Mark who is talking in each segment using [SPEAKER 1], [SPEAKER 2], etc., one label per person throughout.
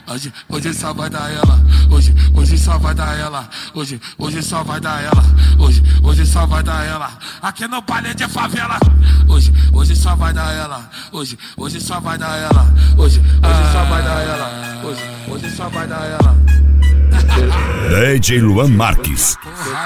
[SPEAKER 1] Hoje só vai dar ela. Hoje só vai dar ela. Hoje só vai dar ela. Hoje só vai dar ela. Aqui no baile de favela. Hoje só vai dar ela. Hoje só vai dar ela. Hoje só vai dar ela. Hoje só vai dar ela.
[SPEAKER 2] DJ Luan Marques.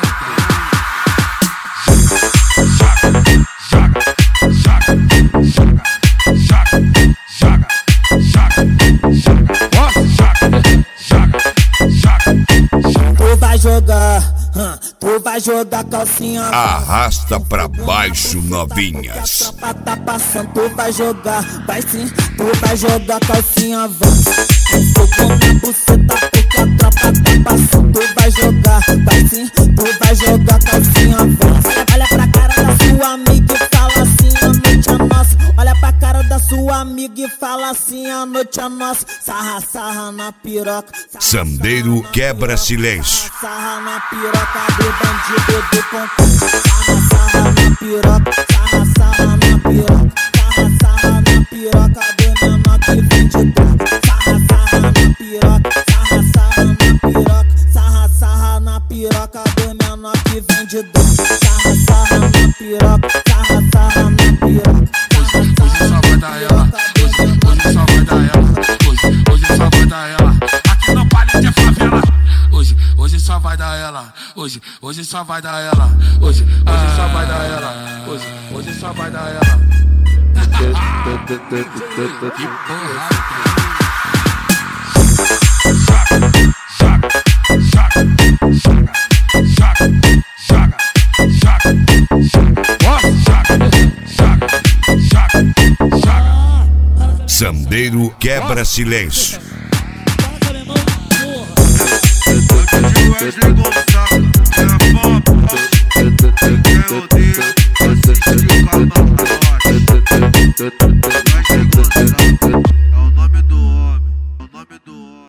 [SPEAKER 3] Tu vai jogar calcinha.
[SPEAKER 2] Arrasta pra baixo, novinhas.
[SPEAKER 3] A tropa tá passando, tu vai jogar. Vai sim, tu vai jogar calcinha. Vai fogo na buceta, porque a tropa tá passando. Tu vai jogar, vai sim, tu vai jogar calcinha. Olha pra cara da sua amiga e fala assim, a noite é nossa. Olha pra cara da sua amiga e fala assim, a noite é nossa. Sarra, sarra na piroca.
[SPEAKER 2] Sandeiro quebra silêncio.
[SPEAKER 3] Sarra na piroca do bandido do concurso. Sarra, sarra na piroca. Sarra, sarra na piroca. Sarra, sarra na piroca do menor que vem de droga. Sarra, sarra na piroca. Sarra, sarra na piroca. Sarra, sarra na piroca do menor que vem de droga. Sarra, sarra na piroca. Sarra, sarra na piroca.
[SPEAKER 1] Hoje só vai dar ela. Hoje só vai dar ela. Hoje só vai dar ela. Aqui no baile de favela. Hoje só vai dar ela. Hoje só vai dar ela. Hoje só vai dar ela. Hoje só vai dar ela. Que porra.
[SPEAKER 2] Sandeiro quebra silêncio.
[SPEAKER 4] Wesley Gonçalves, é pop, eu odeio, eu assisti o Carnaval.